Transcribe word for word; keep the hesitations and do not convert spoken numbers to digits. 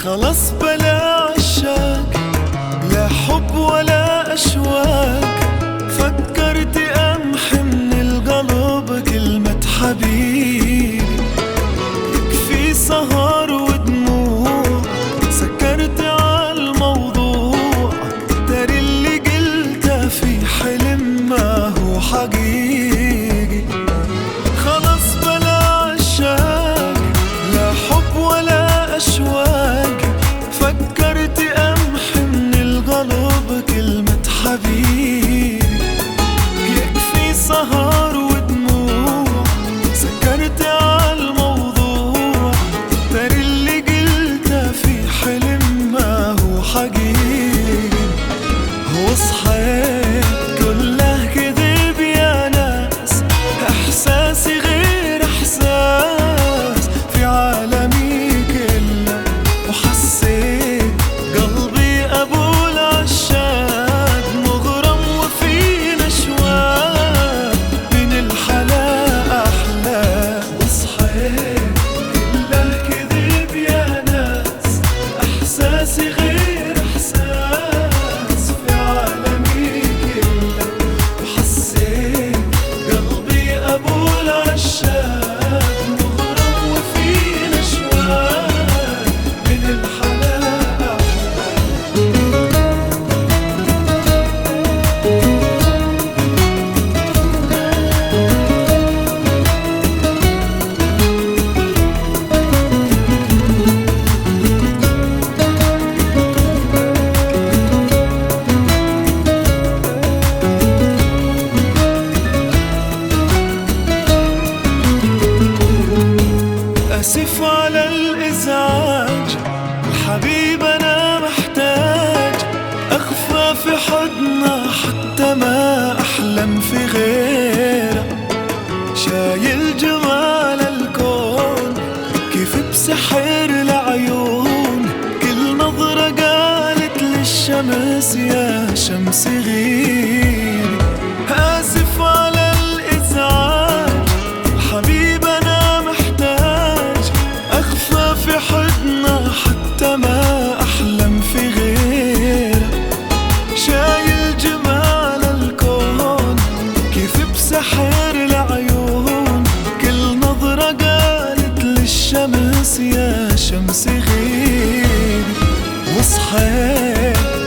خلاص بلا عشاق، لا حب ولا أشواق. فكرت أمحي من القلب كلمة حبيبي، يكفي سهر ودموع. سكرت عالموضوع، داري اللي قلته في حلم ما هو حقيقي. خلاص بلا عشاق، لا حب ولا أشواق. فكرت أمحي من القلب كلمة حبيبي، يكفي سهر ودموع. سكرت عالموضوع، داري اللي قلته في حلم ما هو حقيقي. وصحيت كله كذب يا ناس، إحساسي غير إحساس في عالمي كله. وحسيت قلبي أبو العشاق مغرم وفي نشوان من الحلا أحلى. وصحيت كله كذب يا ناس، إحساسي غير إحساس في عالمي كله. وحسيت قلبي أبو العشاق مغرم وفي نشوان من الحلا أحلى. آسف على الإزعاج، الحبيب أنا محتاج أخفى في حضنه حتى ما أحلم في غيره. شايل جمال الكون كيف بسحر العيون، كل نظرة قالت للشمس يا شمس غيري. آسف على الإزعاج، الحبيب أنا محتاج أخفى في حضنه حتى ما أحلم في غيره. شايل جمال الكون كيف بسحر العيون، كل نظرة قالت للشمس يا شمس غيري. وصحيت